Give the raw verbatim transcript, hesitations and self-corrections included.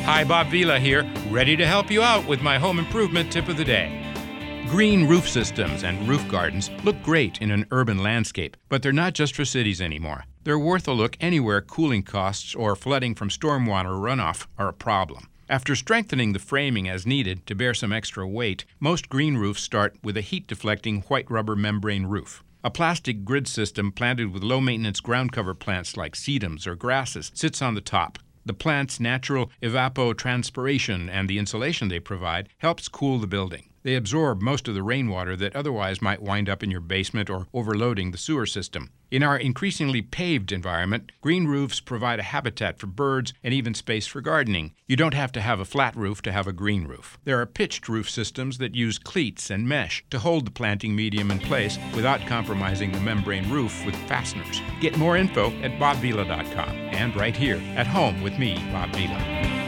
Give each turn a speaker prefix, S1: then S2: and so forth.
S1: Hi, Bob Vila here, ready to help you out with my home improvement tip of the day. Green roof systems and roof gardens look great in an urban landscape, but they're not just for cities anymore. They're worth a look anywhere cooling costs or flooding from stormwater runoff are a problem. After strengthening the framing as needed to bear some extra weight, most green roofs start with a heat-deflecting white rubber membrane roof. A plastic grid system planted with low-maintenance ground cover plants like sedums or grasses sits on the top. The plant's natural evapotranspiration and the insulation they provide helps cool the building. They absorb most of the rainwater that otherwise might wind up in your basement or overloading the sewer system. In our increasingly paved environment, green roofs provide a habitat for birds and even space for gardening. You don't have to have a flat roof to have a green roof. There are pitched roof systems that use cleats and mesh to hold the planting medium in place without compromising the membrane roof with fasteners. Get more info at bob vila dot com and right here at home with me, Bob Vila.